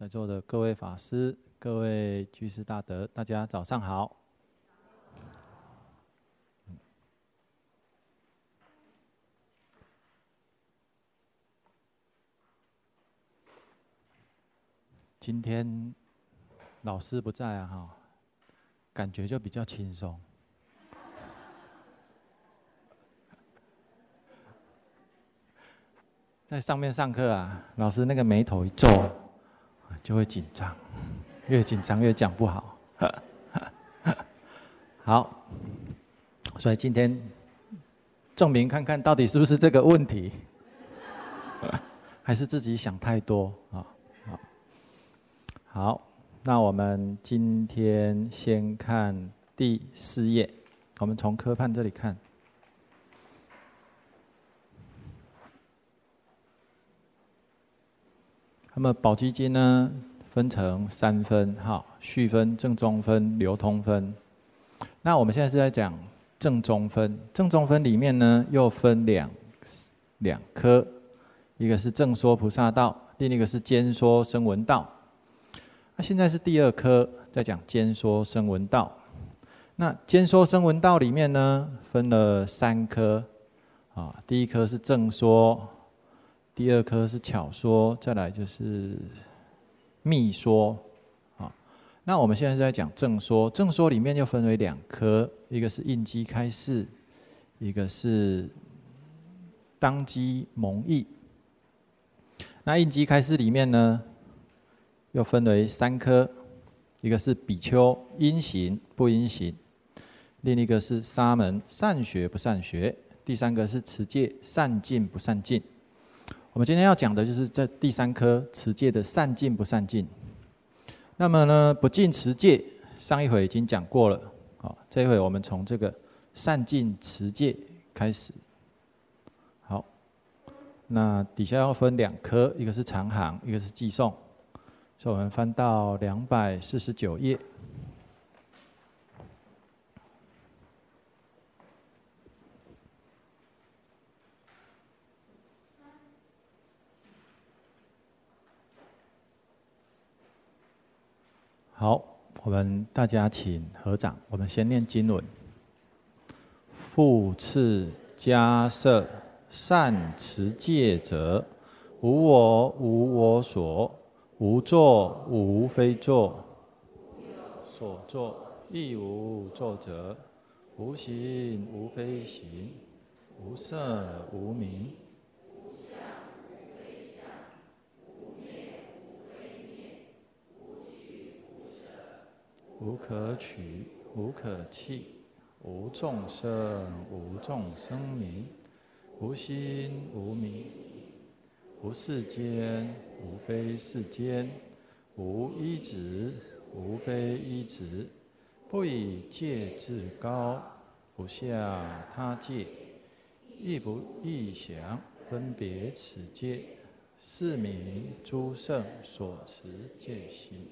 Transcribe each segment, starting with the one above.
在座的各位法师、各位居士大德，大家早上好。今天老师不在啊，感觉就比较轻松。在上面上课啊，老师那个眉头一皱，就会紧张，越紧张越讲不好。好，所以今天证明看看到底是不是这个问题，还是自己想太多啊？好，那我们今天先看第4页，我们从科判这里看。那么宝积经呢，分成3分，序分、正宗分、流通分。那我们现在是在讲正宗分，正宗分里面呢又分两科，一个是正说菩萨道，另一个是兼说声闻道。那现在是第2科，在讲兼说声闻道。那兼说声闻道里面呢，分了3科，第一科是正说。第2科是巧说，再来就是密说，那我们现在是在讲正说，正说里面又分为2科，一个是应机开示，一个是当机蒙译。那应机开示里面呢，又分为3科，一个是比丘应行不应行，另一个是沙门善学不善学，第3个是持戒善进不善进。我们今天要讲的就是这第3科持戒的善进不善进。那么呢，不进持戒，上一回已经讲过了，这一回我们从这个善进持戒开始。好，那底下要分2科，一个是长行，一个是寄诵。所以我们翻到249页。好，我们大家请合掌，我们先念经文。复次迦摄善持戒者，无我无我所，无作无非作，所作亦无作者，无行无非行，无色无名。无可取，无可弃，无众生，无众生名，无心，无名，无世间，无非世间，无依止，无非依止，不以戒至高，不下他戒，亦不异想分别此戒，是名诸圣所持戒行。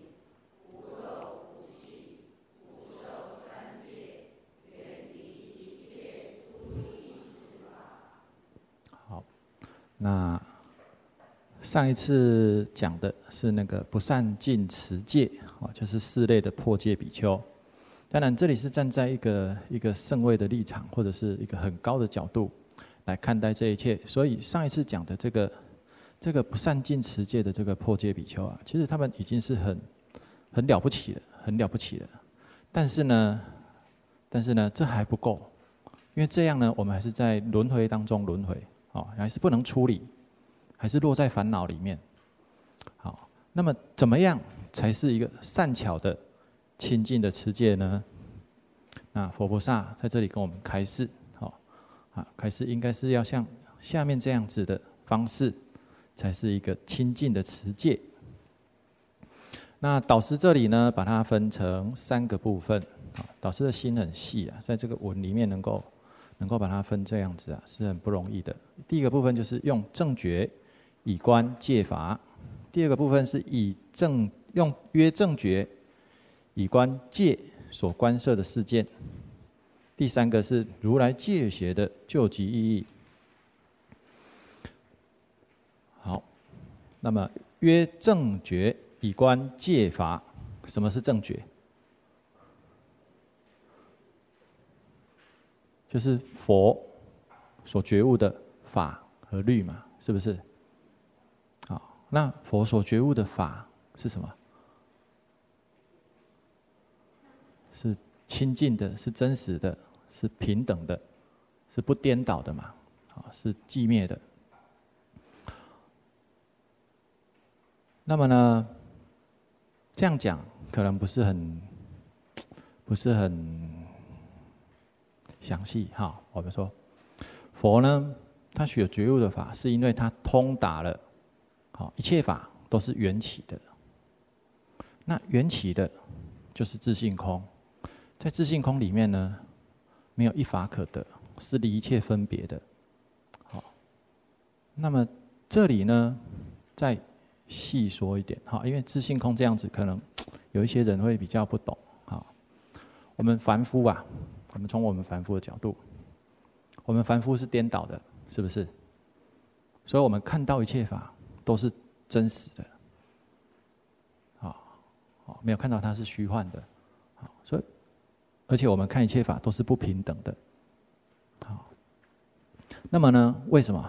那上一次讲的是那个不善进持戒，就是4类的破戒比丘。当然，这里是站在一个圣位的立场，或者是一个很高的角度来看待这一切。所以上一次讲的这个不善进持戒的这个破戒比丘啊，其实他们已经是很了不起了，很了不起了。但是呢，这还不够，因为这样呢，我们还是在轮回当中轮回。还是不能处理，还是落在烦恼里面。好，那么怎么样才是一个善巧的清净的持戒呢？那佛菩萨在这里跟我们开示，开示应该是要像下面这样子的方式，才是一个清净的持戒。那导师这里呢，把它分成3个部分。导师的心很细啊，在这个文里面能够把它分这样子啊，是很不容易的。第一个部分就是用正觉以观戒法，第2个部分是用约正觉以观戒所观摄的事件，第3个是如来戒学的究极意义。好，那么约正觉以观戒法，什么是正觉？就是佛所觉悟的法和律嘛，是不是？好，那佛所觉悟的法是什么？是清净的，是真实的，是平等的，是不颠倒的嘛？啊，是寂灭的。那么呢，这样讲可能不是很详细哈。我们说，佛呢，他所觉悟的法，是因为他通达了，好，一切法都是缘起的。那缘起的，就是自性空，在自性空里面呢，没有一法可得，是离一切分别的。好，那么这里呢，再细说一点哈，因为自性空这样子，可能有一些人会比较不懂。好，我们凡夫啊，我们从我们凡夫的角度，我们凡夫是颠倒的，是不是？所以我们看到一切法都是真实的，好，没有看到它是虚幻的，好，所以而且我们看一切法都是不平等的，好，那么呢，为什么？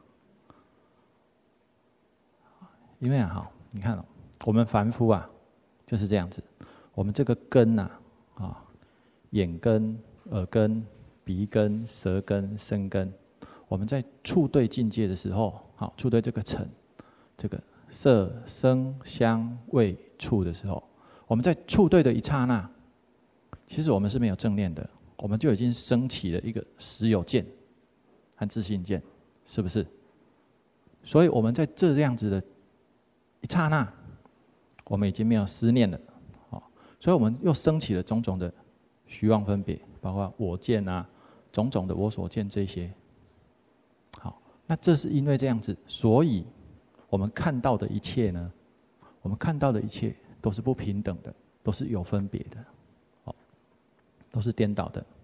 因为啊，你看哦，我们凡夫啊，就是这样子。我们这个根呐，眼根、耳根、鼻根、舌根、身根，我们在触对境界的时候，好，触对这个尘、这个色、声、香、味、触的时候，我们在触对的一刹那，其实我们是没有正念的，我们就已经升起了一个实有见和自性见，是不是？所以我们在这样子的一刹那，我们已经没有思念了，所以我们又升起了种种的虚妄分别，包括我见啊，种种的我所见这些。好，那这是因为这样子，所以我们看到的一切呢，我们看到的一切都是不平等的，都是有分别的，都是颠倒的。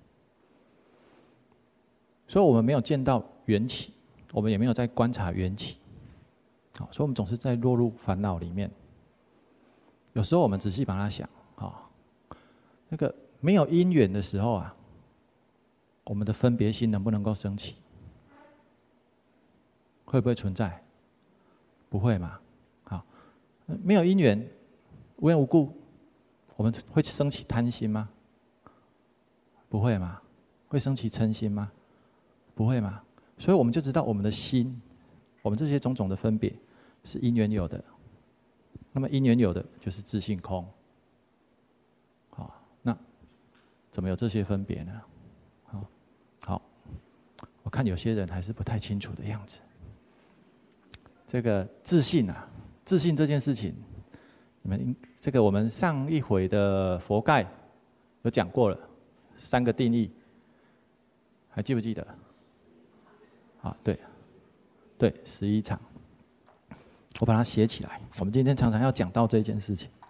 所以我们没有见到缘起，我们也没有在观察缘起。好，所以我们总是在落入烦恼里面。有时候我们仔细把它想，那个没有因缘的时候啊，我们的分别心能不能够升起？会不会存在？不会嘛？好，没有因缘，无缘无故，我们会升起贪心吗？不会嘛？会升起嗔心吗？不会嘛？所以我们就知道我们的心，我们这些种种的分别是因缘有的。那么因缘有的就是自性空。好，那怎么有这些分别呢？好，我看有些人还是不太清楚的样子。这个自信啊，自信这件事情，这个我们上一回的佛概有讲过了，3个定义，还记不记得？对，11场，我把它写起来。我们今天常常要讲到这件事情。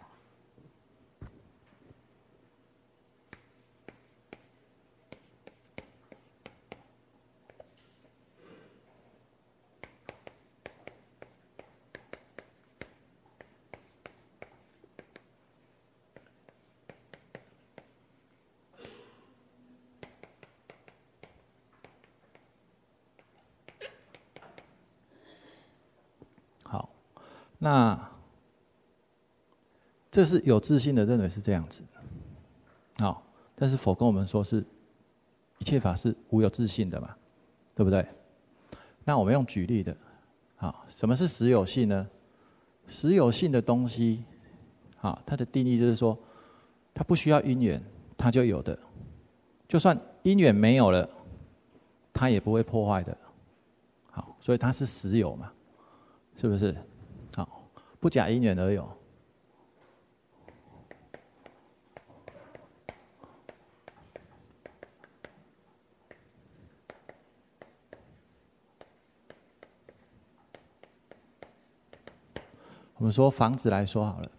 那这是有自信的认为是这样子，好，但是佛跟我们说是一切法是无有自信的嘛，对不对？那我们用举例的，什么是实有性呢？实有性的东西，它的定义就是说，它不需要因缘，它就有的，就算因缘没有了，它也不会破坏的，好，所以它是实有嘛，是不是？不假因缘而有。我们说房子来说好了，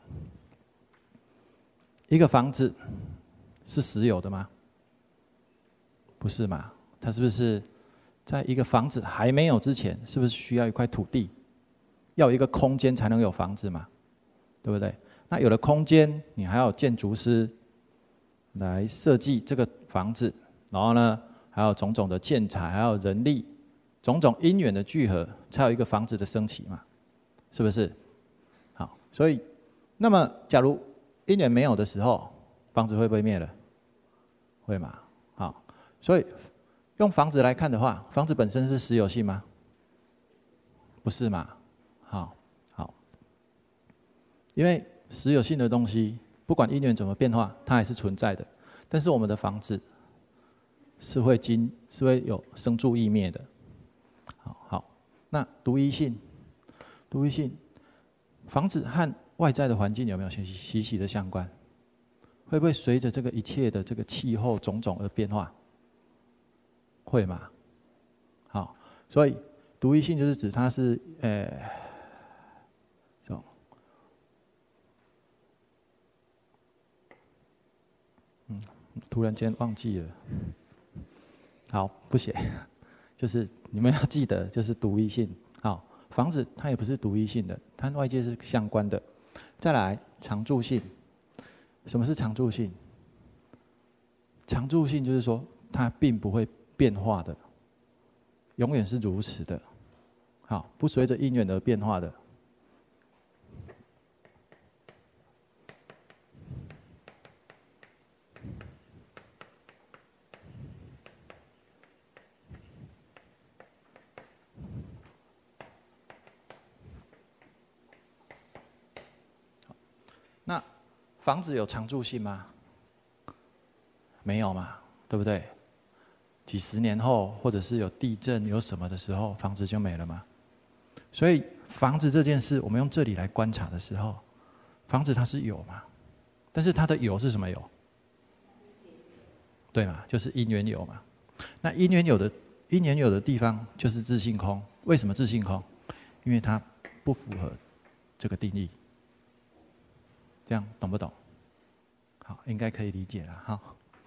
一个房子是实有的吗？不是嘛？它是不是在一个房子还没有之前，是不是需要一块土地？要有一个空间才能有房子嘛， 对不对？那有了空间，你还有建筑师来设计这个房子，然后呢，还有种种的建材，还有人力，种种因缘的聚合，才有一个房子的升起嘛，是不是？好，所以，那么假如因缘没有的时候，房子会不会灭了？会嘛？好，所以用房子来看的话，房子本身是实有性吗？不是嘛？好，因为实有性的东西，不管因缘怎么变化，它还是存在的。但是我们的房子是会有生住异灭的。好，那独一性，房子和外在的环境有没有息息的相关？会不会随着这个一切的这个气候种种而变化？会嘛？好，所以独一性就是指它是突然间忘记了。好，不写，就是你们要记得，就是独一性。好，房子它也不是独一性的，它外界是相关的。再来，常住性。什么是常住性？常住性就是说，它并不会变化的，永远是如此的。好，不随着因缘而变化的。那房子有常住性吗？没有嘛，对不对？几十年后，或者是有地震、有什么的时候，房子就没了嘛。所以房子这件事，我们用这里来观察的时候，房子它是有嘛，但是它的有是什么有？对嘛，就是因缘有嘛。那因缘有的地方就是自性空。为什么自性空？因为它不符合这个定义。这样懂不懂？好，应该可以理解了哈。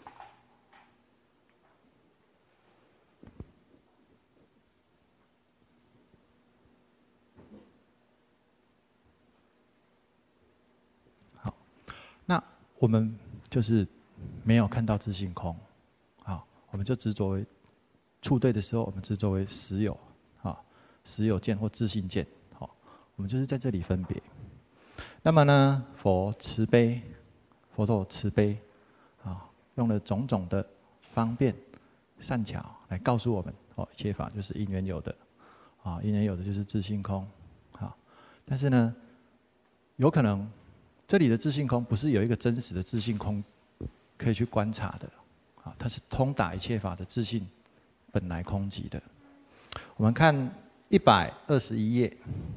好，那我们就是没有看到自性空，好，我们就执着为处对的时候，我们执着为实有，啊，实有见或自性见，好，我们就是在这里分别。那么呢，佛陀慈悲，啊，用了种种的方便善巧来告诉我们，哦，一切法就是因缘有的，啊，因缘有的就是自性空，好，但是呢，有可能这里的自性空不是有一个真实的自性空可以去观察的，啊，它是通达一切法的自性本来空寂的。我们看121页。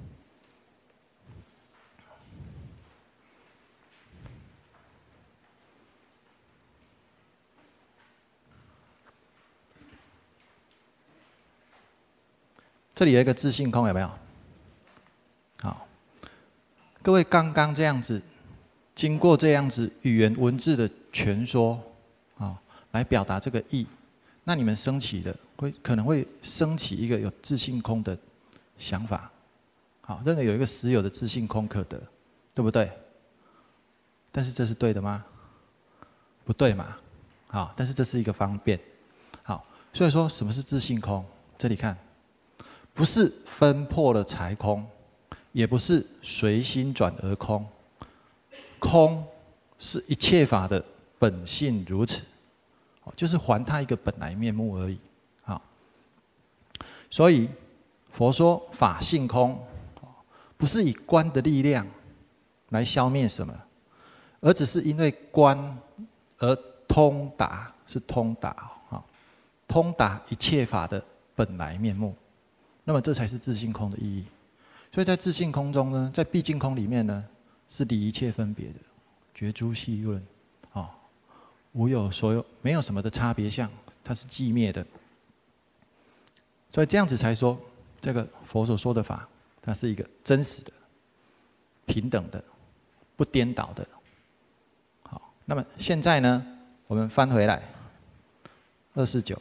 这里有一个自性空，有没有？好，各位刚刚这样子，经过这样子语言文字的诠说，啊，来表达这个意，那你们升起的可能会升起一个有自性空的想法，好，真的有一个实有的自性空可得，对不对？但是这是对的吗？不对嘛，好，但是这是一个方便，好，所以说什么是自性空？这里看。不是分破了才空，也不是随心转而空，空是一切法的本性如此，就是还它一个本来面目而已。好，所以佛说法性空，不是以观的力量来消灭什么，而只是因为观而通达，是通达，通达一切法的本来面目。那么这才是自性空的意义。所以在自性空中呢，在毕竟空里面呢，是离一切分别的，绝诸细论，无有所有，没有什么的差别相，它是寂灭的。所以这样子才说，这个佛所说的法，它是一个真实的、平等的、不颠倒的。好，那么现在呢，我们翻回来249。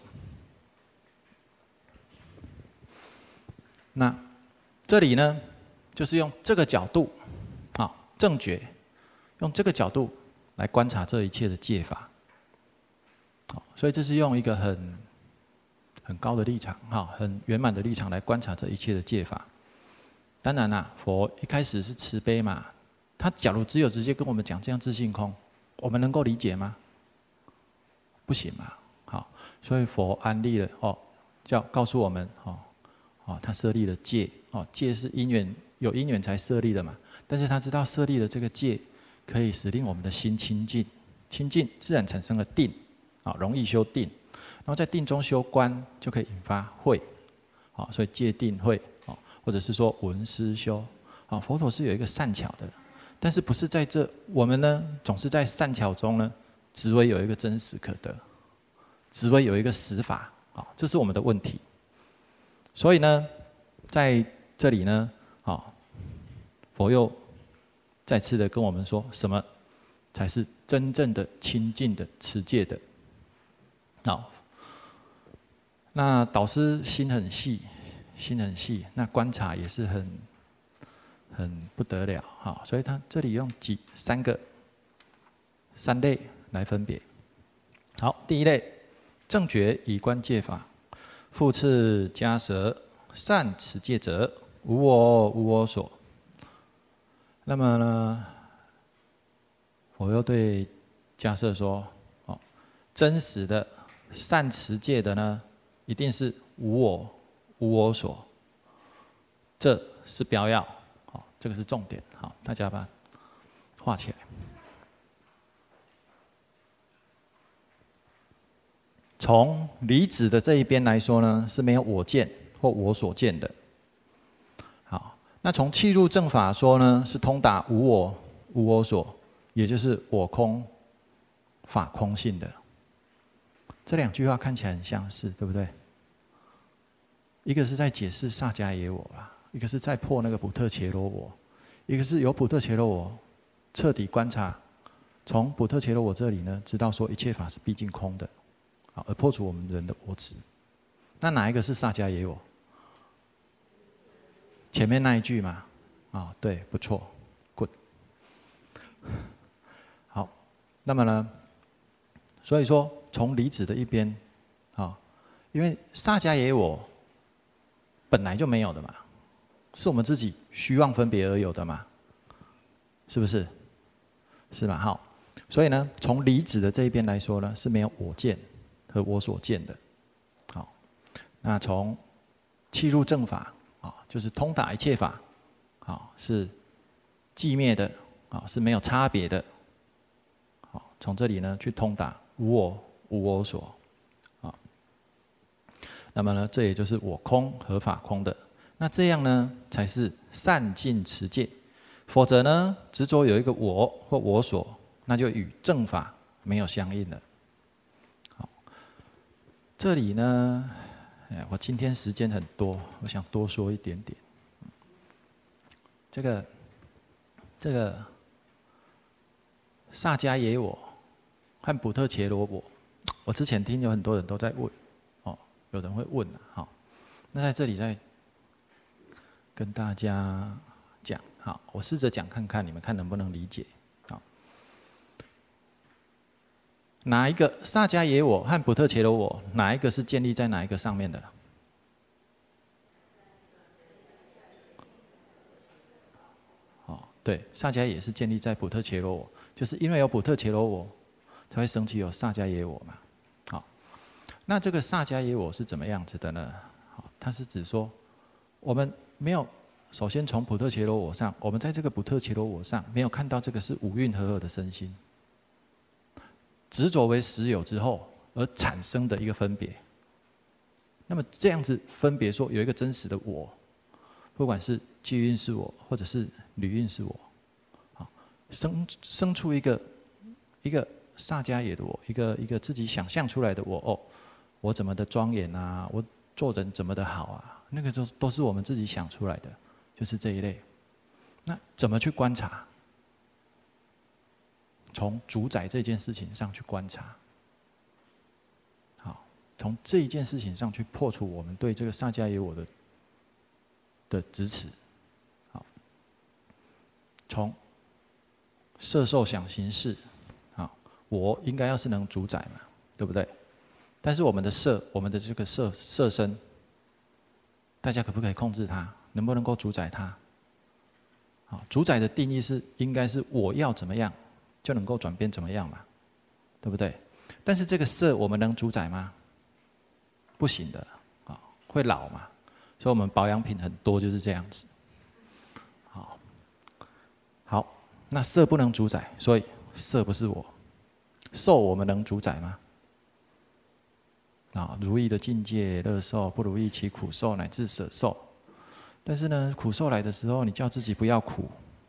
那这里呢，就是用这个角度， 正觉，用这个角度来观察这一切的戒法。好，所以这是用一个很高的立场，哈，很圆满的立场来观察这一切的戒法。当然啦，佛一开始是慈悲嘛，他假如只有直接跟我们讲这样自性空，我们能够理解吗？不行嘛，好，所以佛安立了告诉我们他设立了戒，戒是因缘有因缘才设立的嘛，但是他知道设立了这个戒，可以使令我们的心清净，清净自然产生了定，容易修定，然后在定中修观，就可以引发慧，所以戒定慧，或者是说闻思修，佛陀是有一个善巧的，但是不是在这我们呢总是在善巧中呢，只为有一个真实可得，只为有一个实法，这是我们的问题。所以呢，在这里呢，佛又再次的跟我们说，什么才是真正的清净的持戒的？那导师心很细，那观察也是很不得了，所以他这里用三类来分别。好，第一类正觉以观戒法，复次迦舍善持戒者，无我无我所。那么呢，我又对迦舍说，真实的善持戒的呢，一定是无我无我所，这是标要，这个是重点，大家把它画起来。从离子的这一边来说呢，是没有我见或我所见的。好，那从契入正法说呢，是通达无我无我所，也就是我空法空性的。这两句话看起来很相似，对不对？一个是在解释萨迦耶我啦，一个是在破那个补特伽罗我，一个是由补特伽罗我彻底观察，从补特伽罗我这里呢，知道说一切法是毕竟空的。而破除我们人的我执，那哪一个是萨迦耶我？前面那一句嘛，对，不错 ，good。好，那么呢，所以说从离子的一边，因为萨迦耶我本来就没有的嘛，是我们自己虚妄分别而有的嘛，是不是？是吧？好，所以呢，从离子的这一边来说呢，是没有我见和我所见的。好，那从契入正法，就是通达一切法，是寂灭的，是没有差别的。从这里呢去通达无我无我所，那么呢，这也就是我空和法空的。那这样呢，才是善尽持戒。否则呢，执着有一个我或我所，那就与正法没有相应了。好，这里呢，我今天时间很多，我想多说一点点。这个萨迦耶我和补特伽罗我之前听有很多人都在问，有人会问好，那在这里再跟大家讲，好，我试着讲看看，你们看能不能理解。好，哪一个萨迦耶我和补特伽罗我，哪一个是建立在哪一个上面的？对，萨迦也是建立在补特伽罗我，就是因为有补特伽罗我，才会升起有萨迦耶我嘛。好，那这个萨迦耶我是怎么样子的呢？好，它是指说，我们没有首先从补特伽罗我上，我们在这个补特伽罗我上没有看到这个是五蕴合合的身心，执着为实有之后而产生的一个分别。那么这样子分别说有一个真实的我，不管是寂蕴是我，或者是旅蕴是我，生出一个萨迦耶的我，一个自己想象出来的我，我怎么的庄严啊，我做人怎么的好啊，那个都是我们自己想出来的，就是这一类。那怎么去观察？从主宰这件事情上去观察，好，从这一件事情上去破除我们对这个萨迦耶我的支持。从色受想行识，好，我应该要是能主宰嘛，对不对？但是我们的色，我们的这个色身，大家可不可以控制它？能不能够主宰它？好，主宰的定义是应该是我要怎么样，就能够转变怎么样嘛，对不对？但是这个色我们能主宰吗？不行的，啊，会老嘛，所以我们保养品很多就是这样子。好，那色不能主宰，所以色不是我。受我们能主宰吗？啊，如意的境界乐受，不如意其苦受乃至舍受。但是呢，苦受来的时候，你叫自己不要苦，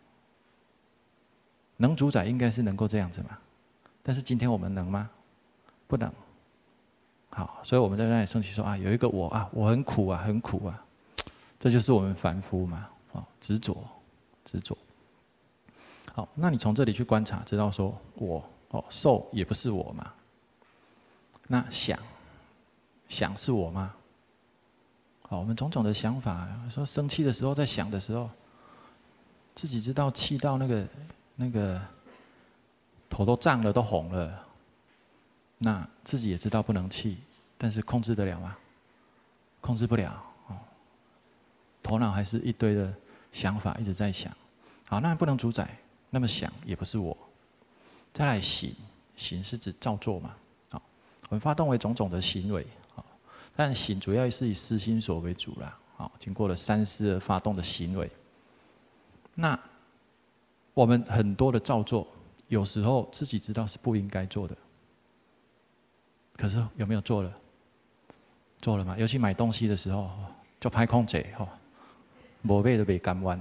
能主宰应该是能够这样子嘛。但是今天我们能吗？不能。好，所以我们在那里生气说啊，有一个我啊，我很苦啊，很苦啊，这就是我们凡夫嘛，执着，执着。好，那你从这里去观察，知道说我受也不是我嘛。那想是我吗？好，我们种种的想法，说生气的时候，在想的时候，自己知道气到那个头都胀了，都红了。那自己也知道不能气，但是控制得了吗？控制不了，头脑还是一堆的想法一直在想。好，那不能主宰，那么想也不是我。再来行是指造作嘛？好，我们发动为种种的行为，但行主要是以思心所为主啦。好，经过了三思而发动的行为。那我们很多的造作，有时候自己知道是不应该做的。可是有没有做了？做了嘛？尤其买东西的时候，就拍空姐没买都没甘愿。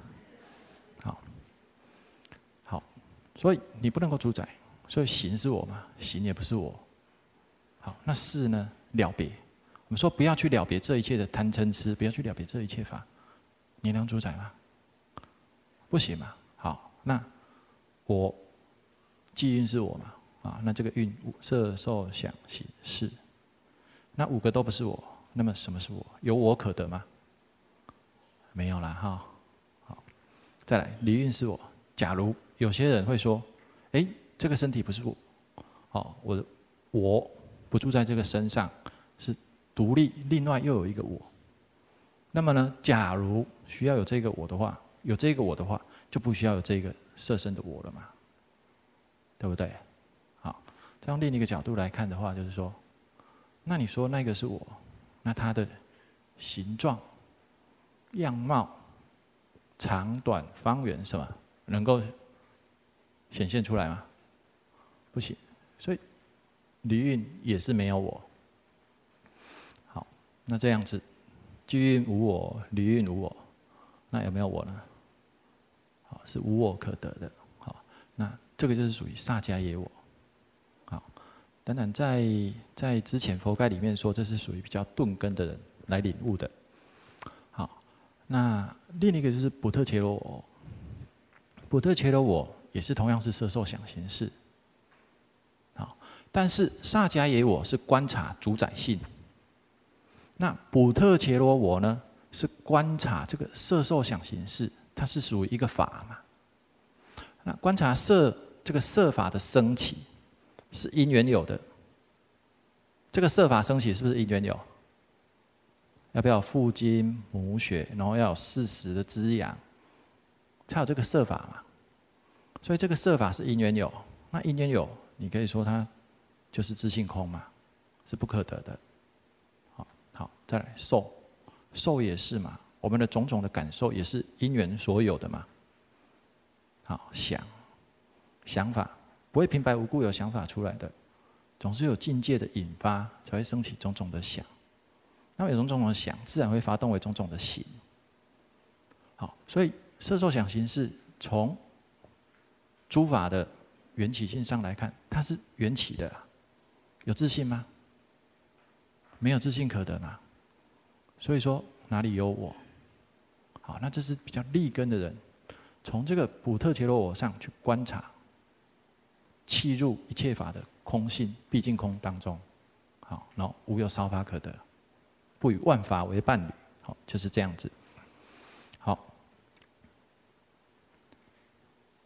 好，所以你不能够主宰，所以行是我嘛？行也不是我。好，那事呢？了别。我们说不要去了别这一切的贪嗔痴，不要去了别这一切法，你能主宰吗？不行嘛。好，那我记运是我嘛？啊，那这个运色受想行识，那五个都不是我，那么什么是我？有我可得吗？没有啦，哈。好，再来，离运是我。假如有些人会说，这个身体不是我，我不住在这个身上，是独立，另外又有一个我。那么呢，假如需要有这个我的话，就不需要有这个色身的我了嘛，对不对？从另一个角度来看的话，就是说，那你说那个是我，那它的形状、样貌、长短、方圆什么，能够显现出来吗？不行，所以离运也是没有我。好，那这样子，聚运无我，离运无我，那有没有我呢？好，是无我可得的。好，那这个就是属于萨迦耶我。当然在之前佛概里面说，这是属于比较顿根的人来领悟的。好，那另一个就是补特伽罗我。补特伽罗我也是同样是色受想行识。好，但是萨迦耶我是观察主宰性。那补特伽罗我呢，是观察这个色受想行识，它是属于一个法嘛。那观察这个色法的升起。是因缘有的，这个色法升起是不是因缘有？要不要父精母血，然后要有事实的滋养，才有这个色法嘛？所以这个色法是因缘有，那因缘有，你可以说它就是自性空嘛，是不可得的。好，再来受也是嘛，我们的种种的感受也是因缘所有的嘛。好，想法。不会平白无故有想法出来的，总是有境界的引发，才会升起种种的想。那么有种种的想，自然会发动为种种的行。好，所以色受想行识，从诸法的缘起性上来看，它是缘起的，有自性吗？没有自性可得嘛。所以说哪里有我？好，那这是比较立根的人，从这个补特伽罗我上去观察。契入一切法的空性毕竟空当中，好，然后无有少法可得，不与万法为伴侣，好，就是这样子。好，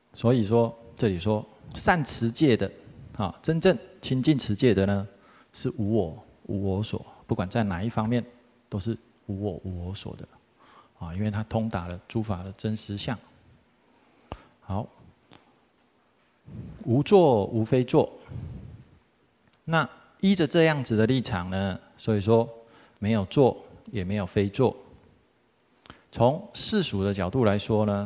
所以说这里说善持戒的，真正亲近持戒的呢，是无我无我所，不管在哪一方面都是无我无我所的，因为它通达了诸法的真实相。好，无作无非作，那依着这样子的立场呢，所以说没有作也没有非作。从世俗的角度来说呢，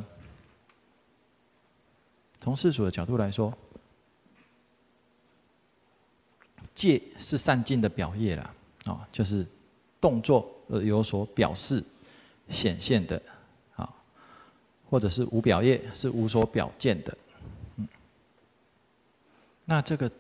戒是善尽的表业啦，就是动作而有所表示显现的，或者是无表业是无所表见的。那这个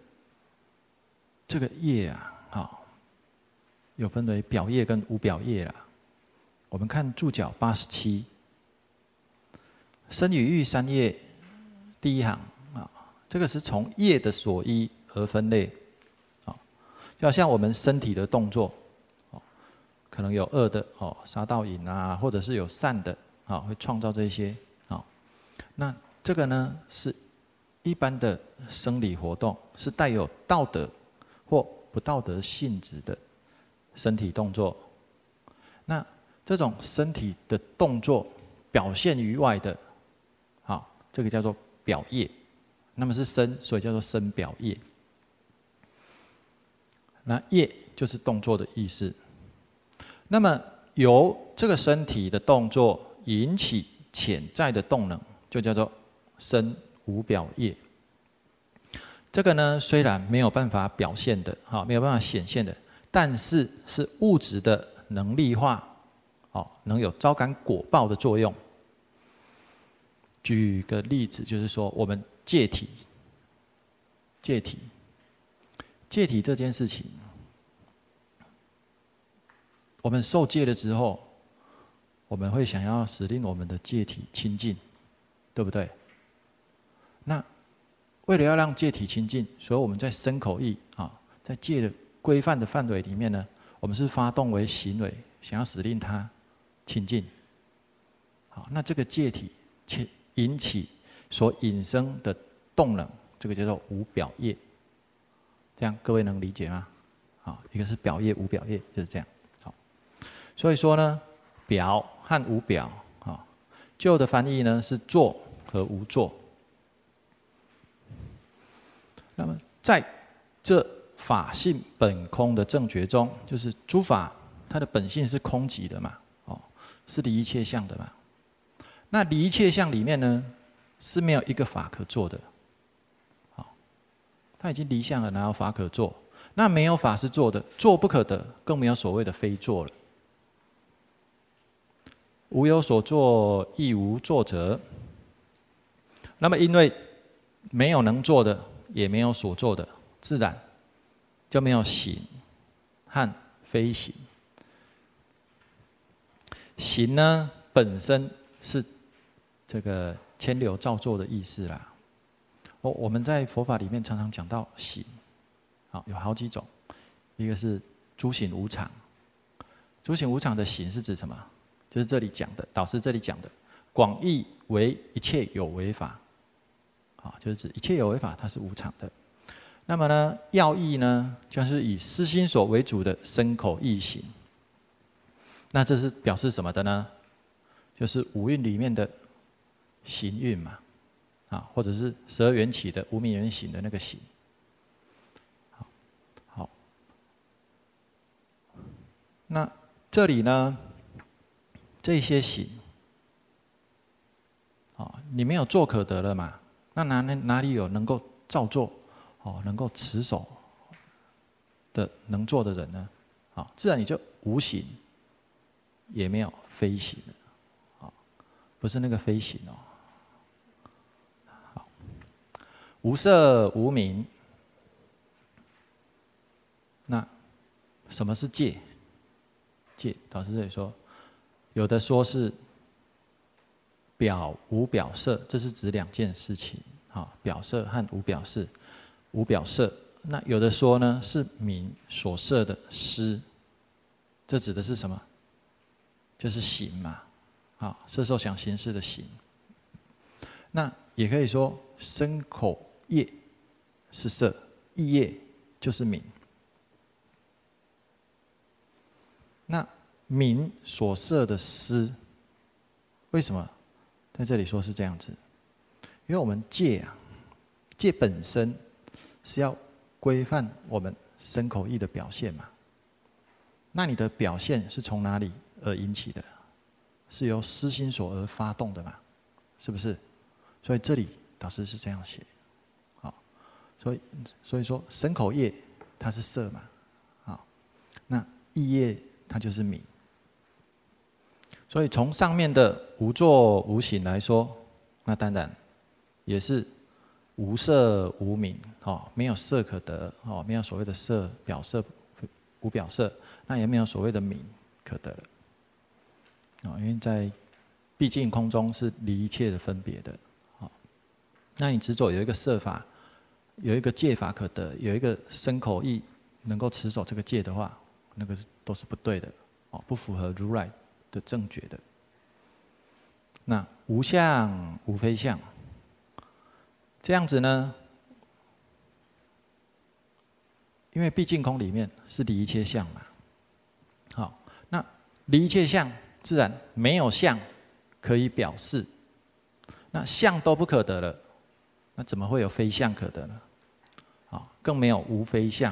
业有分为表业跟无表业啦。我们看注脚87，身语意三业第一行这个是从业的所依而分类，就好像我们身体的动作，可能有恶的杀盗淫啊，或者是有善的会创造这些那这个呢是一般的生理活动，是带有道德或不道德性质的身体动作。那这种身体的动作表现于外的，这个叫做表业。那么是身，所以叫做身表业。那业就是动作的意思。那么由这个身体的动作引起潜在的动能，就叫做身无表业。这个呢，虽然没有办法表现的，没有办法显现的，但是是物质的能力化，能有招感果报的作用。举个例子，就是说我们戒体这件事情，我们受戒了之后，我们会想要使令我们的戒体清净，对不对？那为了要让戒体清净，所以我们在身口意在戒的规范的范围里面呢，我们是发动为行为，想要使令它清净。好，那这个戒体引起所引生的动能，这个叫做无表业。这样各位能理解吗？一个是表业，无表业，就是这样。好，所以说呢，表和无表，旧的翻译呢是作和无作。那么在这法性本空的正觉中，就是诸法它的本性是空寂的嘛，是离一切相的嘛。那离一切相里面呢，是没有一个法可做的。它已经离相了，哪有法可做？那没有法是做的，做不可得，更没有所谓的非做了。无有所作，亦无作者。那么因为没有能做的，也没有所做的，自然就没有行和非行。行呢，本身是这个牵流造作的意思啦。我们在佛法里面常常讲到行，有好几种，一个是诸行无常。诸行无常的行是指什么？就是这里讲的，导师这里讲的，广义为一切有为法，就是指一切有为法它是无常的。那么呢，要义呢，就是以思心所为主的身口意行。那这是表示什么的呢？就是五蕴里面的行蕴嘛。或者是12缘起的无明缘行的那个行。好，那这里呢，这些行，你没有做可得了嘛？那哪里有能够照做，能够持守的能做的人呢？自然你就无行，也没有非行了，不是那个非行哦。无色无明，那什么是戒？戒，导师这里说，有的说是表无表色，这是指两件事情，表色和无表色。无表色，那有的说呢是明所摄的施，这指的是什么？就是行嘛，色受想行识的行。那也可以说身口业是色，意业就是名。那名所摄的思，为什么在这里说是这样子？因为我们戒啊，戒本身是要规范我们身口意的表现嘛。那你的表现是从哪里而引起的？是由思心所而发动的嘛？是不是？所以这里老师是这样写，好，所以说身口业它是色嘛，好，那意业它就是名。所以从上面的无作无形来说，那当然也是无色无名，哦，没有色可得，哦，没有所谓的色表色无表色，那也没有所谓的名可得了，哦，因为在毕竟空中是离一切的分别的，哦，那你执着有一个色法，有一个戒法可得，有一个身口意能够持守这个戒的话，那个都是不对的，哦，不符合如来的正觉的。那无相无非相，这样子呢？因为毕竟空里面是离一切相嘛，好，那离一切相，自然没有相可以表示，那相都不可得了，那怎么会有非相可得呢？好，更没有无非相。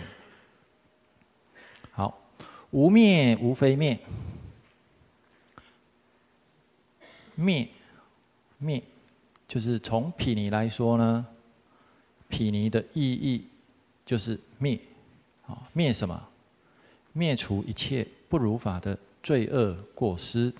好，无灭无非灭。灭就是从毗尼来说呢，毗尼的意义就是灭，灭什么？灭除一切不如法的罪恶过失。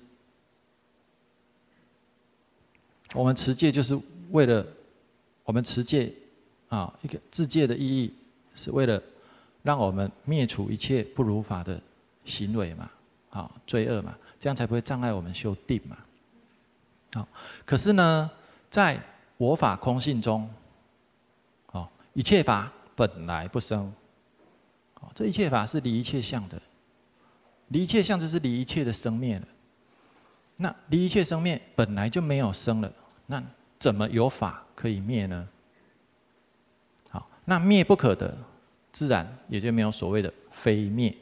我们持戒就是为了，我们持戒啊，一个自戒的意义是为了让我们灭除一切不如法的行为嘛，啊，罪恶嘛，这样才不会障碍我们修定嘛。好，可是呢，在我法空性中，哦，一切法本来不生，哦，这一切法是离一切相的，离一切相就是离一切的生灭了。那离一切生灭本来就没有生了，那怎么有法可以灭呢？好，那灭不可得，自然也就没有所谓的非灭。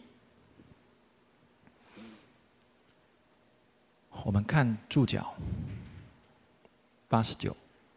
我们看注脚。89，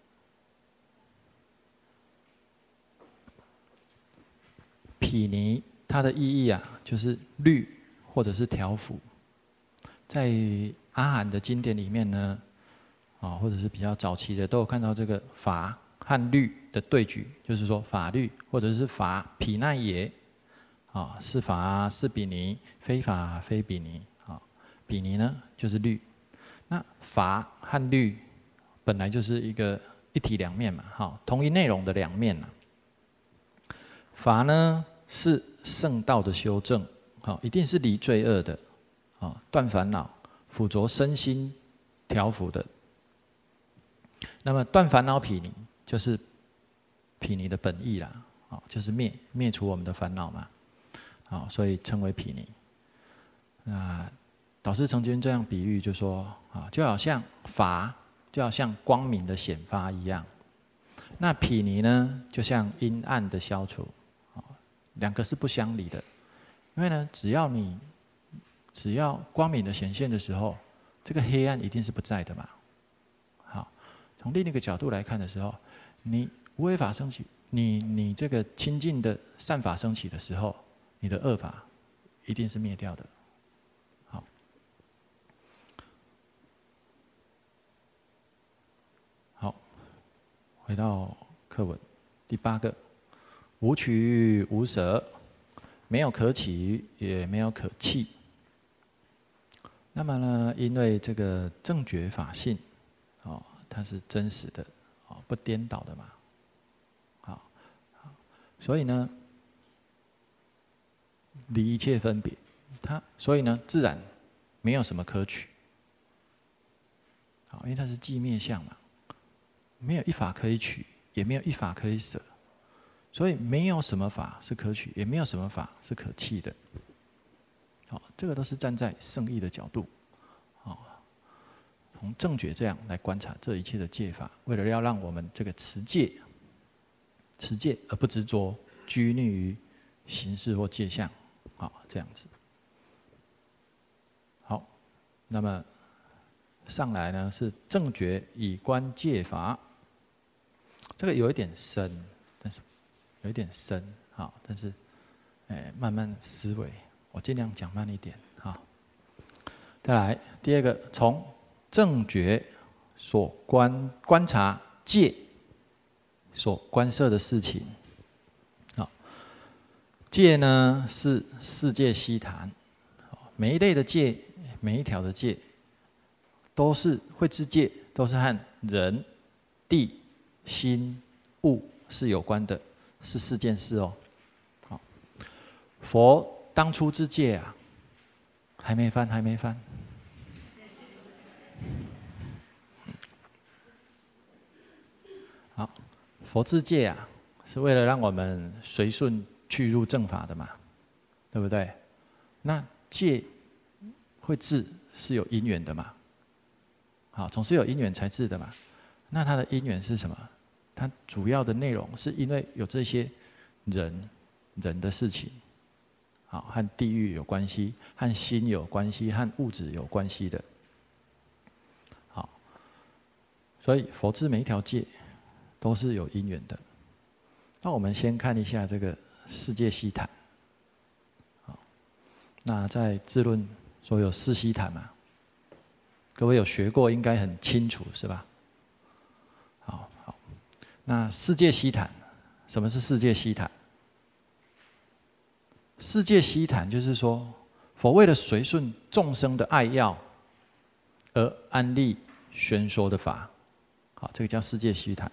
毗尼它的意义啊，就是律或者是调伏。在阿含的经典里面呢，啊，或者是比较早期的，都有看到这个法和律的对举，就是说法律或者是法毗奈耶，啊，是法是毗尼，非法非毗尼，啊，毗尼呢就是律，那法和律本来就是一体两面嘛，好，同一内容的两面呐。法呢是圣道的修正，好，一定是离罪恶的，啊，断烦恼，辅佐身心调伏的。那么断烦恼毗尼就是毗尼的本意啦，啊，就是灭除我们的烦恼嘛，啊，所以称为毗尼。那导师曾经这样比喻，就说啊，就好像法。就好像光明的显发一样，那毗尼呢，就像阴暗的消除，两个是不相离的。因为呢，只要光明的显现的时候，这个黑暗一定是不在的嘛。好，从另一个角度来看的时候，你无为法升起，你这个清净的善法升起的时候，你的恶法一定是灭掉的。回到课文第8个，无取无舍，没有可取，也没有可弃。那么呢，因为这个正觉法性，哦，它是真实的，哦，不颠倒的嘛，好，所以呢，离一切分别，所以呢，自然没有什么可取，好，因为它是寂灭相嘛。没有一法可以取，也没有一法可以舍，所以没有什么法是可取，也没有什么法是可弃的。好，这个都是站在圣义的角度，好， 从正觉这样来观察这一切的戒法，为了要让我们这个持戒而不执着拘泥于形式或戒相，好，这样子。好，那么上来呢是正觉以观戒法，这个有一点深，但是有一点深，好，但是慢慢思维，我尽量讲慢一点，好。再来第二个，从正觉所观察戒所观摄的事情，好，戒呢是世界悉谈，每一类的戒，每一条的戒，都是慧知戒，都是和人、地、心、物是有关的，是4件事哦。好，佛当初之戒啊，还没翻。好，佛之戒啊，是为了让我们随顺去入正法的嘛，对不对？那戒会治是有因缘的嘛，好，总是有因缘才治的嘛。那它的因缘是什么？它主要的内容是因为有这些人的事情，好，和地狱有关系，和心有关系，和物质有关系的。好，所以佛治每一条戒都是有因缘的。那我们先看一下这个世界悉谈。好，那在智论说有4悉谈嘛，各位有学过，应该很清楚，是吧？好，那世界悉谈，什么是世界悉谈？世界悉谈就是说，佛为了随顺众生的爱要而安立宣说的法。好，这个叫世界悉谈。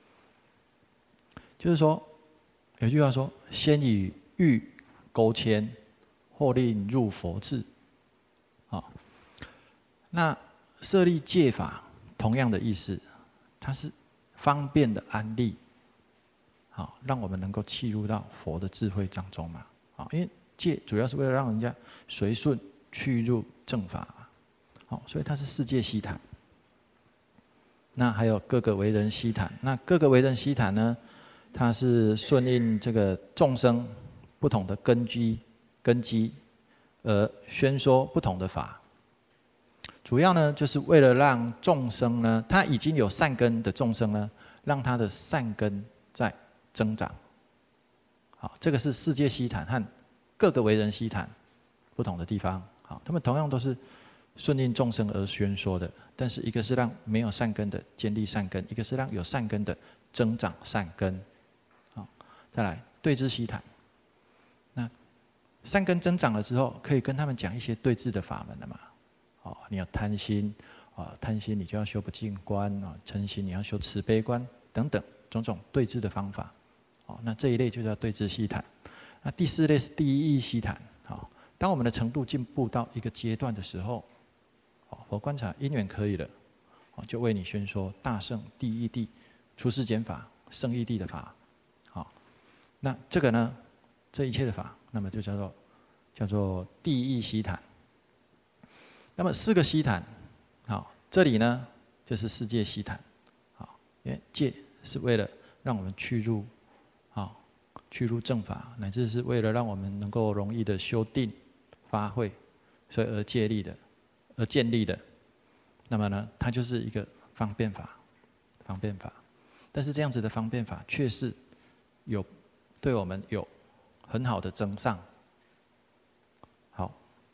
就是说，有句话说：“先以欲勾牵，后令入佛智。”好，那设立戒法，同样的意思，它是方便的安立，好，让我们能够契入到佛的智慧当中嘛。好，因为戒主要是为了让人家随顺去入正法，好，所以它是世界悉谈。那还有各个为人悉谈，那各个为人悉谈呢？它是顺应这个众生不同的根基，而宣说不同的法。主要呢，就是为了让众生呢，他已经有善根的众生呢，让他的善根在增长。好，这个是世界悉谈和各个为人悉谈不同的地方。好，他们同样都是顺应众生而宣说的，但是一个是让没有善根的建立善根，一个是让有善根的增长善根。再来对治悉谈，那善根增长了之后，可以跟他们讲一些对治的法门了嘛？哦，你有贪心，贪心你就要修不净观啊；嗔心你要修慈悲观等等种种对治的方法。哦，那这一类就叫对治悉谈。那第4类是第一义悉谈。好，当我们的程度进步到一个阶段的时候，佛观察因缘可以了，就为你宣说大圣第一地出世间法、圣义地的法。那这个呢，这一切的法，那么就叫做第一悉谈。那么4个悉谈，好，这里呢就是世界悉谈，好，因为戒是为了让我们去入正法，乃至是为了让我们能够容易的修定发慧，所以而建立的。那么呢，它就是一个方便法。但是这样子的方便法，却是对我们有很好的增上。好，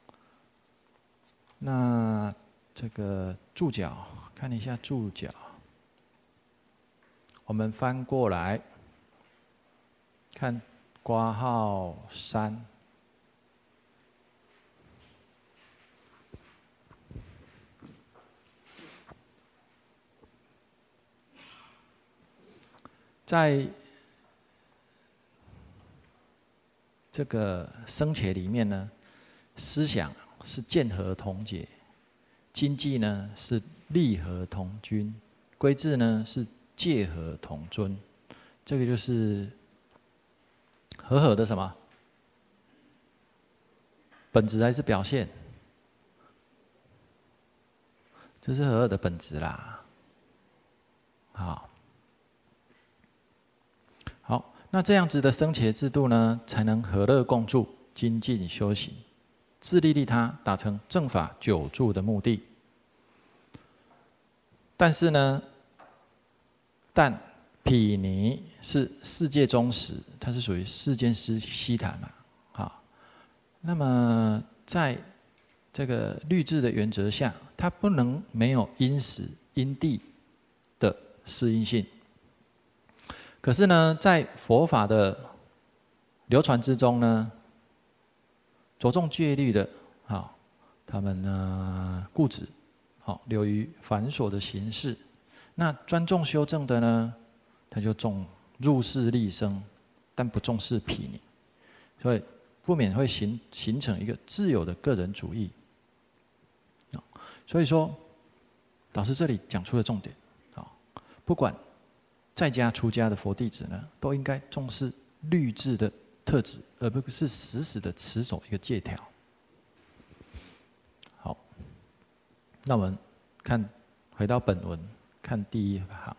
那这个注脚，看一下注脚，我们翻过来看括号3。在这个僧伽里面呢，思想是见合同解，经济呢是利合同均，规制呢是戒合同尊。这个就是和的什么本质还是表现？ 这是和合的本质啦。好，好，那这样子的僧伽制度呢，才能和乐共住，精进修行，自利利他，达成正法久住的目的。但是呢，但毗尼是世界宗史，它是属于世间悉谈嘛，好，那么在这个律制的原则下，它不能没有因时因地的适应性。可是呢，在佛法的流传之中呢，着重戒律的，好，他们呢固执，好，流于繁琐的形式。那专重修正的呢，他就重入世利生，但不重视毗尼，所以不免会形成一个自有的个人主义。所以说，导师这里讲出了重点，不管在家出家的佛弟子呢，都应该重视律制的特质，而不是死死的持守一个戒条。好，那我们看回到本文，看第一行。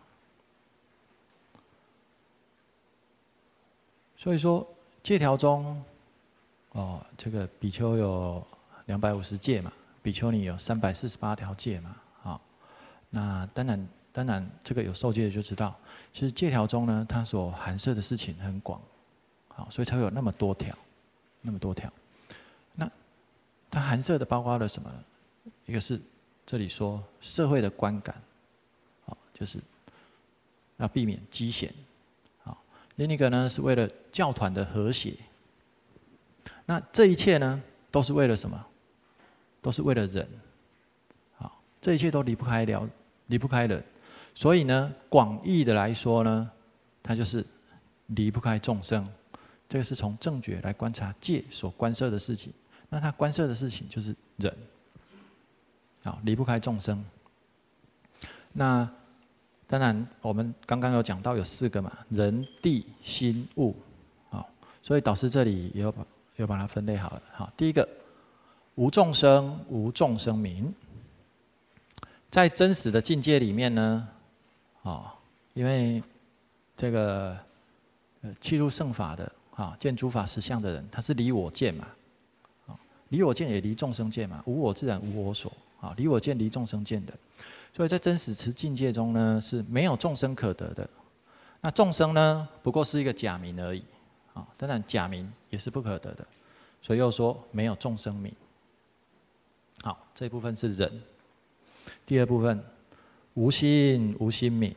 所以说戒条中，这个比丘有250戒嘛，比丘尼有348条戒嘛，好，那当然这个有受戒的就知道，其实戒条中呢，它所含摄的事情很广，好，所以才会有那么多条，那么多条。那它含摄的包括了什么呢？一个是这里说社会的观感，好，就是要避免激嫌，好，另一个呢是为了教团的和谐。那这一切呢，都是为了什么？都是为了人，好，这一切都离不开人。所以呢，广义的来说呢，它就是离不开众生。这个是从正觉来观察戒所观摄的事情。那它观摄的事情就是人，好，离不开众生。那当然，我们刚刚有讲到有4个嘛，人、地、心、物，好，所以导师这里也有把它分类好了。好，第一个，无众生，无众生名。在真实的境界里面呢，因为这个契入圣法的见诸法实相的人，他是离我见嘛，离我见也离众生见嘛，无我自然无我所，离我见离众生见的，所以在真实持境界中呢，是没有众生可得的。那众生呢，不过是一个假名而已，当然假名也是不可得的，所以又说没有众生名。好，这一部分是人。第二部分，无心无心名。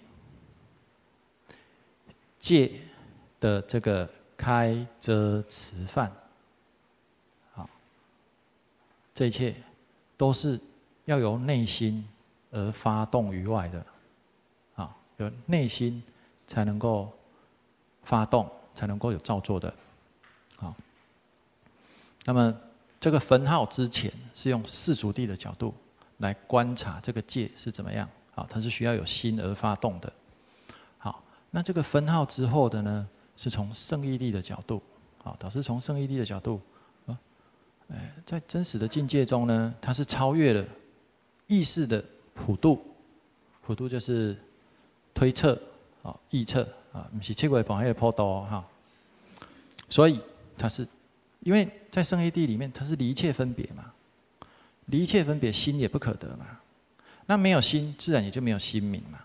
戒的这个开遮持犯，好，这一切都是要由内心而发动于外的，有内心才能够发动，才能够有造作的，好。那么这个分号之前是用世俗谛的角度来观察这个戒是怎么样，好，它是需要有心而发动的。好，那这个分号之后的呢，是从圣义谛的角度，好，导师从圣义谛的角度，在真实的境界中呢，它是超越了意识的普度，普度就是推测，臆测，不是七位旁那个普度哈。所以它是，因为在圣义谛里面，它是离一切分别嘛。离一切分别，心也不可得嘛。那没有心，自然也就没有心名嘛。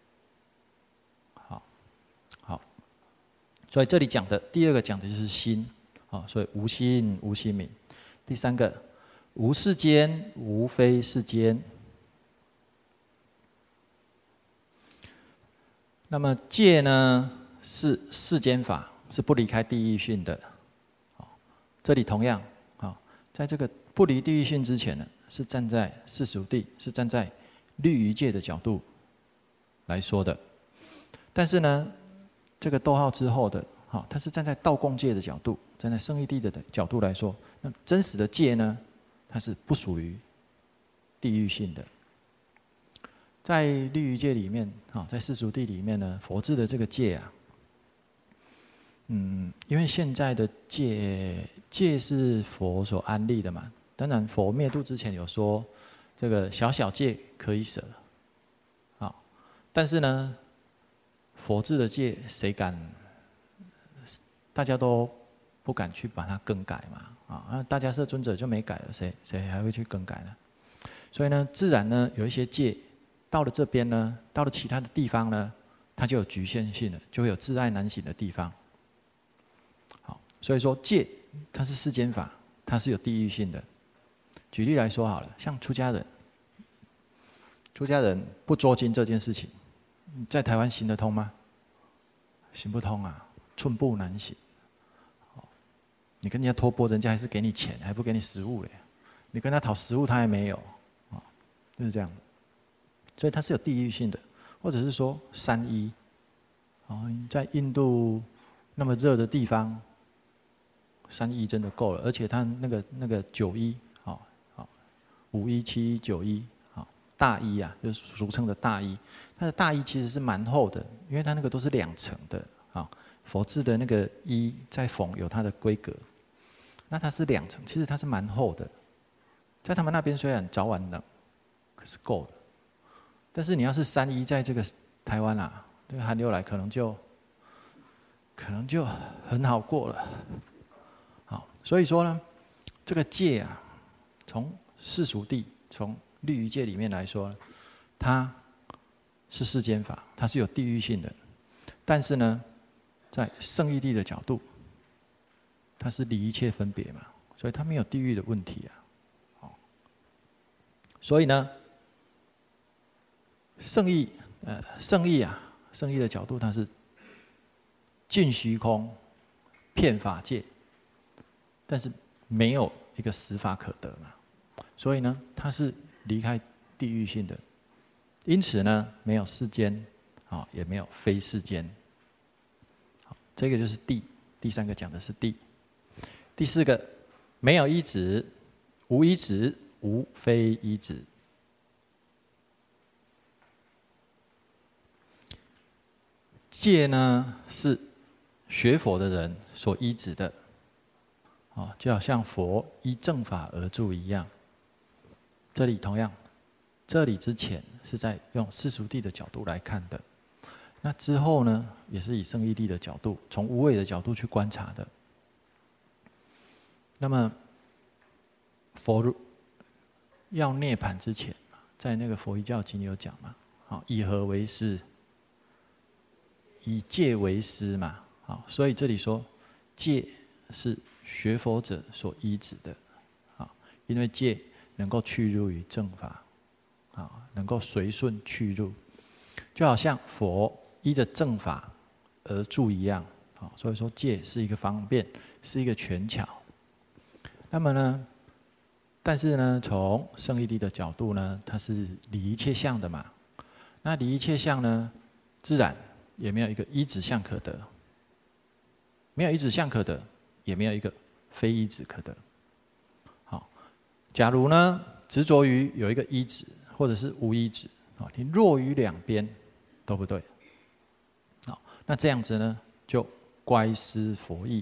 好，所以这里讲的第二个讲的就是心，所以无心无心名。第三个，无世间，无非世间。那么戒呢，是世间法，是不离开地狱训的。这里同样，在这个不离地狱训之前呢，是站在世俗谛，是站在律仪戒的角度来说的。但是呢，这个逗号之后的，它是站在道共戒的角度，站在圣义谛的角度来说，那真实的戒呢，它是不属于地狱性的。在律仪戒里面，在世俗谛里面呢，佛制的这个戒啊，因为现在的戒是佛所安立的嘛。当然，佛灭度之前有说， 这个小小戒可以舍，啊，但是呢，佛制的戒谁敢？大家都不敢去把它更改嘛，啊，那大迦叶尊者就没改了，谁还会去更改呢？所以呢，自然呢有一些戒到了这边呢，到了其他的地方呢，它就有局限性了，就会有自爱难行的地方。好，所以说戒它是世间法，它是有地域性的。举例来说好了，像出家人，出家人不捉经这件事情，在台湾行得通吗？行不通啊，寸步难行。你跟人家托钵，人家还是给你钱，还不给你食物嘞。你跟他讨食物，他还没有，啊，就是这样。所以它是有地域性的，或者是说山医，啊，你在印度那么热的地方，山医真的够了，而且它那个九医，啊，5医、7医、9医，啊，大衣啊，就是俗称的大衣。它的大衣其实是蛮厚的，因为它那个都是2层的，啊，佛制的那个衣在缝有它的规格。那它是2层，其实它是蛮厚的，在他们那边虽然早晚冷，可是够的。但是你要是3衣在这个台湾啊，这个寒流来可能就很好过了。好，所以说呢，这个戒啊，从世俗谛、从律仪戒里面来说，它是世间法，它是有地域性的。但是呢，在圣义谛的角度，它是离一切分别嘛，所以它没有地域的问题啊。所以呢，圣义的角度，它是尽虚空，遍法界，但是没有一个实法可得嘛，所以呢，它是离开地域性的，因此呢，没有世间，啊，也没有非世间。好，这个就是谛。第3个讲的是谛。第4个，没有依止，无依止，无非依止。戒呢是学佛的人所依止的，哦，就好像佛依正法而住一样。这里同样，这里之前是在用世俗谛的角度来看的，那之后呢，也是以圣义谛的角度，从无畏的角度去观察的。那么，佛要涅槃之前，在那个佛遗教经有讲嘛，好，以何为师？以戒为师嘛，好，所以这里说戒是学佛者所依止的，啊，因为戒能够去入于正法，啊，能够随顺去入，就好像佛依着正法而住一样，啊，所以说戒是一个方便，是一个权巧。那么呢，但是呢，从圣义谛的角度呢，它是离一切相的嘛。那离一切相呢，自然也没有一个依止相可得，没有依止相可得，也没有一个非依止可得。好，假如呢执着于有一个依止，或者是无依止，啊，你弱于2边都不对。好，那这样子呢，就乖失佛意。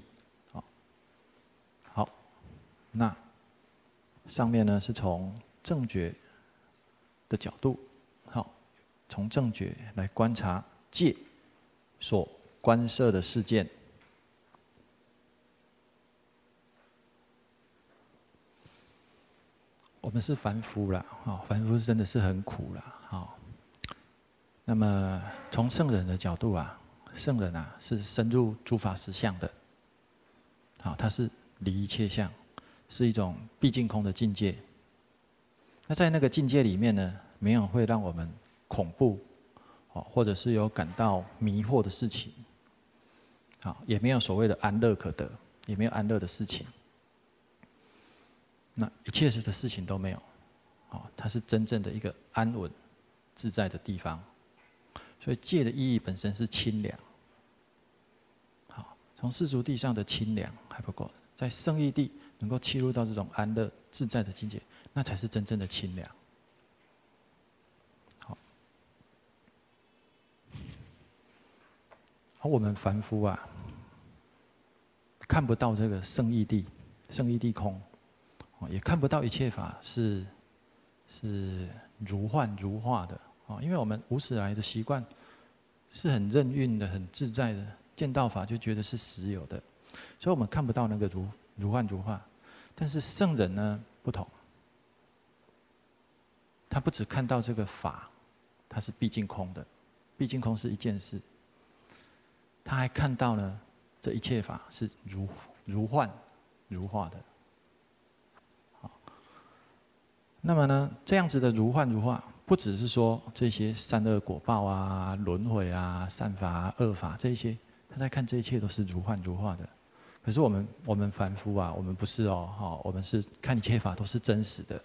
好，那上面呢是从正觉的角度，好，从正觉来观察戒所观摄的事件。我们是凡夫啦，凡夫真的是很苦啦，那么从圣人的角度啊，圣人啊是深入诸法实相的，他是离一切相，是一种毕竟空的境界。那在那个境界里面呢，没有会让我们恐怖，或者是有感到迷惑的事情，也没有所谓的安乐可得，也没有安乐的事情。那一切的事情都没有，它是真正的一个安稳自在的地方。所以戒的意义本身是清凉。好，从世俗谛上的清凉还不够，在圣义谛能够切入到这种安乐自在的境界，那才是真正的清凉。好，而我们凡夫啊，看不到这个圣义谛，圣义谛空。也看不到一切法是是如幻如化的啊，因为我们无始来的习惯是很任运的、很自在的，见到法就觉得是实有的，所以我们看不到那个如幻如化。但是圣人呢不同，他不只看到这个法，它是毕竟空的，毕竟空是一件事，他还看到呢这一切法是如幻如化的。那么呢，这样子的如幻如化，不只是说这些善恶果报啊、轮回啊、善法啊、恶法这一些，他在看这一切都是如幻如化的。可是我们凡夫啊，我们不是哦，我们是看一切法都是真实的。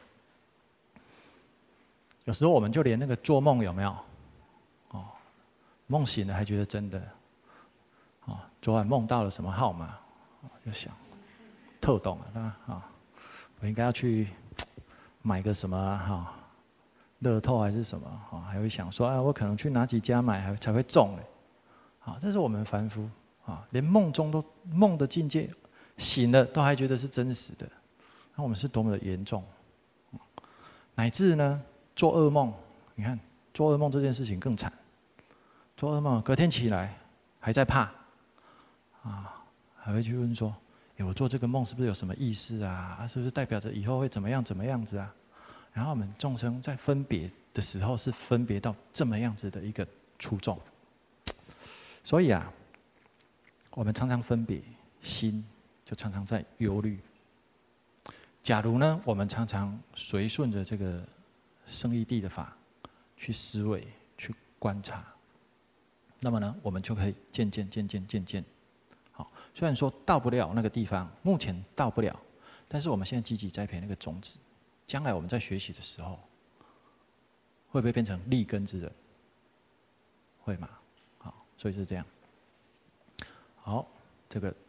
有时候我们就连那个做梦有没有？哦，梦醒了还觉得真的。哦，昨晚梦到了什么号码？就想透懂了，对吧？啊，我应该要去买个什么哈，乐透还是什么哈，还会想说啊，我可能去哪几家买才会中嘞。啊，这是我们凡夫啊，连梦中都梦的境界，醒了都还觉得是真实的，那我们是多么的严重，乃至呢做噩梦，你看做噩梦这件事情更惨，做噩梦隔天起来还在怕，啊，还会去问说，我做这个梦是不是有什么意思啊？是不是代表着以后会怎么样怎么样子啊？然后我们众生在分别的时候，是分别到这么样子的一个初众。所以啊，我们常常分别，心就常常在忧虑。假如呢，我们常常随顺着这个圣义谛的法去思维、去观察，那么呢，我们就可以渐渐，好，虽然说到不了那个地方，目前到不了，但是我们现在积极栽培那个种子，将来我们在学习的时候，会不会变成立根之人？会吗？好，所以是这样。好，这个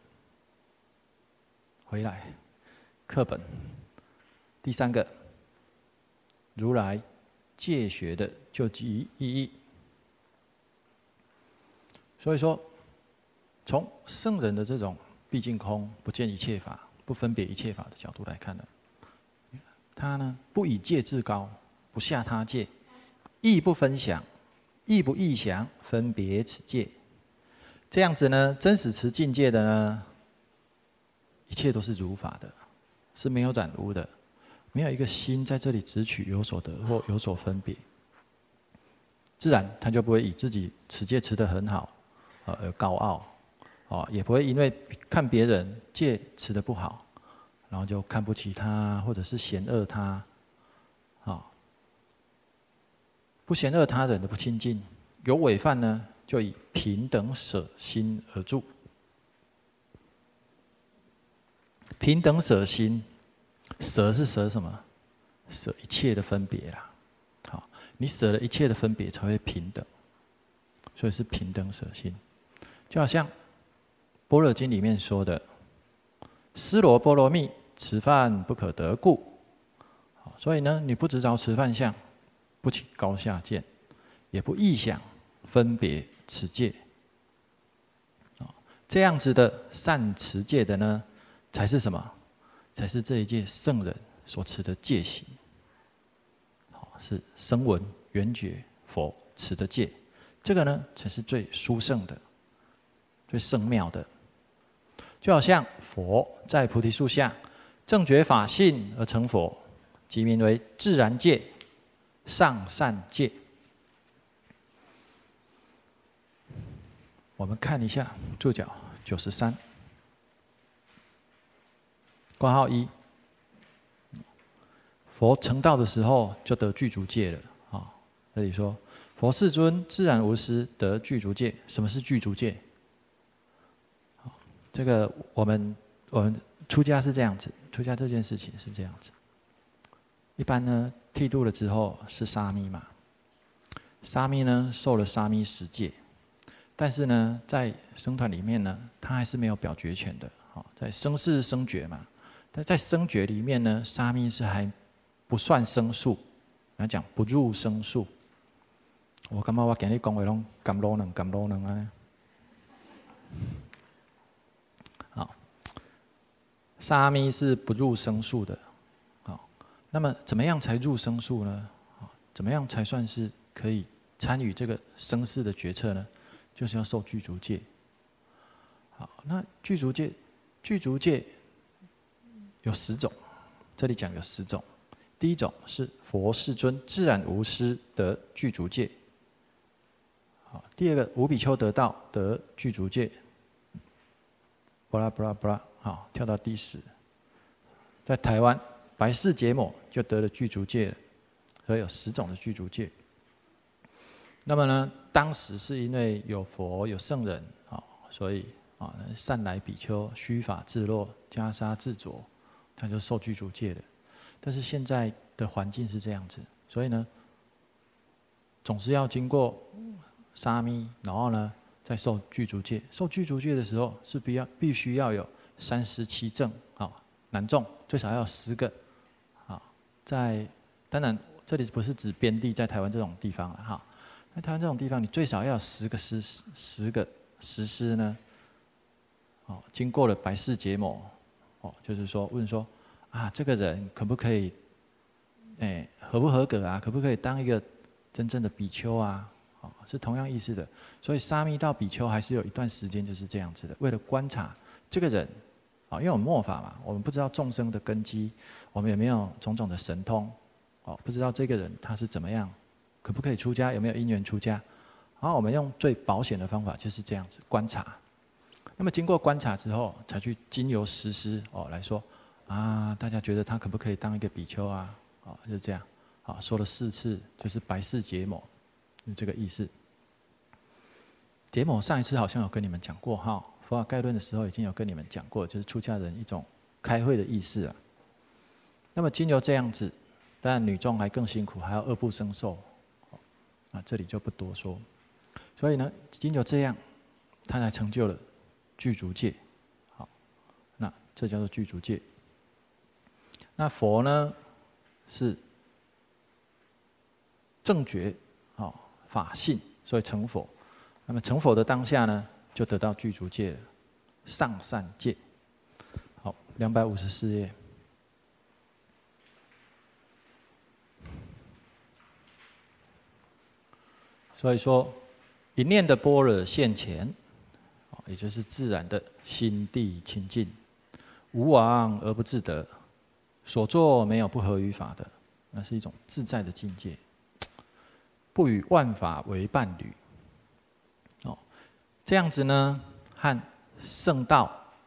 回来课本第3个，如来戒学的究极意义。所以说，从圣人的这种毕竟空、不见一切法、不分别一切法的角度来看呢，他呢不以戒至高，不下他戒，亦不分享，亦不异想分别此戒。这样子呢，真实持境界的呢，一切都是如法的，是没有染污的，没有一个心在这里执取有所得或有所分别，自然他就不会以自己持戒持得很好，而高傲，也不会因为看别人戒持得不好，然后就看不起他，或者是嫌恶他，不嫌恶他人的不亲近，有违犯呢，就以平等舍心而住。平等舍心，舍是舍什么？舍一切的分别啦。好，你舍了一切的分别，才会平等。所以是平等舍心，就好像《般若经》里面说的：“斯罗波罗蜜，吃饭不可得故。”所以呢，你不执着吃饭相，不起高下见，也不臆想分别持戒。这样子的善持戒的呢，才是什么？才是这一届圣人所持的戒行。是声闻缘觉佛持的戒，这个呢才是最殊胜的、最圣妙的。就好像佛在菩提树下正觉法性而成佛，即名为自然戒、上善戒。我们看一下注脚93，括号1。佛成道的时候就得具足戒了啊！这里说，佛世尊自然无私得具足戒。什么是具足戒？这个我们出家是这样子，出家这件事情是这样子。一般呢，剃度了之后是沙弥嘛，沙弥呢受了沙弥十戒，但是呢，在僧团里面呢，他还是没有表决权的。在僧是僧觉嘛，但在僧觉里面呢，沙弥是还不算僧数，来讲不入僧数。我感觉我今日讲话拢甘露能啊。好，沙弥是不入僧数的。好， 那么怎么样才入生数呢？怎么样才算是可以参与这个生死的决策呢？就是要受具足戒。好，那具足戒有10种，这里讲有10种。第一种是佛世尊自然无失得具足戒。好，第二个无比丘得道得具足戒。布拉布拉布拉，好，跳到第10。在台湾白氏结某就得了具足戒了，所以有10种的具足戒。那么呢，当时是因为有佛有圣人所以善来比丘须发自落袈裟自着，他就受具足戒了。但是现在的环境是这样子，所以呢，总是要经过沙弥，然后呢再受具足戒。受具足戒的时候是必须要有37正男众最少要有10个当然这里不是指边地在台湾这种地方了在台湾这种地方，你最少要有10个实施呢经过了白氏结某就是说问说这个人可不可以合不合格可不可以当一个真正的比丘是同样意思的。所以沙弥到比丘还是有一段时间就是这样子的，为了观察这个人因为我们末法嘛，我们不知道众生的根基，我们也没有种种的神通不知道这个人他是怎么样，可不可以出家，有没有因缘出家。然后我们用最保险的方法就是这样子观察。那么经过观察之后，才去经由实施来说大家觉得他可不可以当一个比丘就是这样说了4次，就是白氏结某，是这个意思。结某上一次好像有跟你们讲过佛法概论的时候已经有跟你们讲过，就是出家人一种开会的意思那么经由这样子，当然女众还更辛苦，还要2部生受这里就不多说。所以呢，经由这样，他才成就了具足戒。那这叫做具足戒。那佛呢是正觉法性，所以成佛。那么成佛的当下呢，就得到具足戒了，上善戒。好，254页。所以说，一念的般若现前，也就是自然的心地清净，无往而不自得，所作没有不合于法的，那是一种自在的境界，不与万法为伴侣。这样子呢，和圣道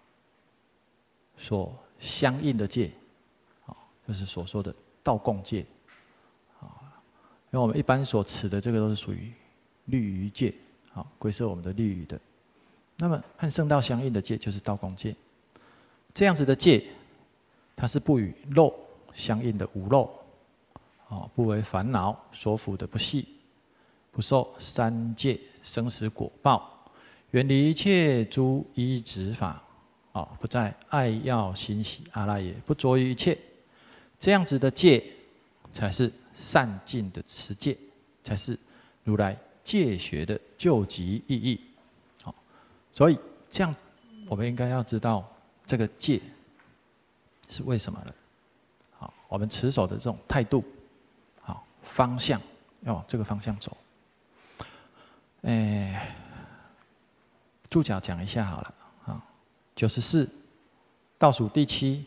所相应的戒，就是所说的道共戒，因为我们一般所持的这个都是属于律仪戒，归摄我们的律仪的。那么和圣道相应的戒就是道共戒。这样子的戒，它是不与漏相应的无漏，不为烦恼所缚的不系，不受三界生死果报。远离一切诸依止法，不再爱要欣喜阿赖耶，不着于一切，这样子的戒，才是善尽的持戒，才是如来戒学的究极意义。所以这样，我们应该要知道这个戒是为什么了。我们持守的这种态度，方向要往这个方向走。注脚讲一下好了，94倒数第7，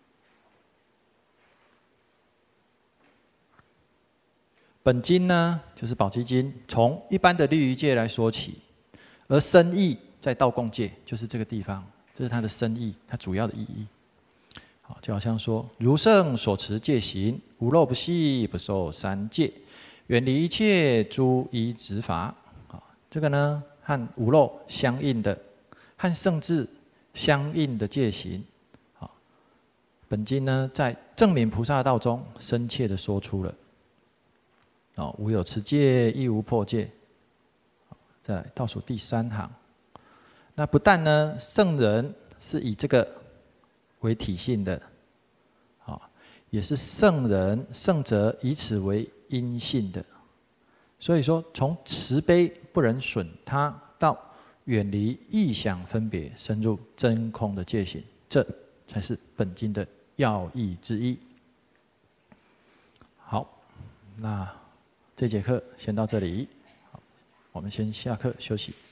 本经呢就是宝积经，从一般的律仪戒来说起，而深意在道共戒，就是这个地方，这是它的深意，它主要的意义。就好像说，如圣所持戒行，无漏不系，不受三界，远离一切诸依止法。这个呢，和无漏相应的，和圣智相应的戒行，本经呢在正明菩萨道中深切的说出了，无有持戒，亦无破戒。再来倒数第3行，那不但呢圣人是以这个为体性的，也是圣人圣者以此为因性的。所以说，从慈悲不忍损他，到远离异想分别，深入真空的戒行，这才是本经的要义之一。 那这节课先到这里，好，我们先下课休息。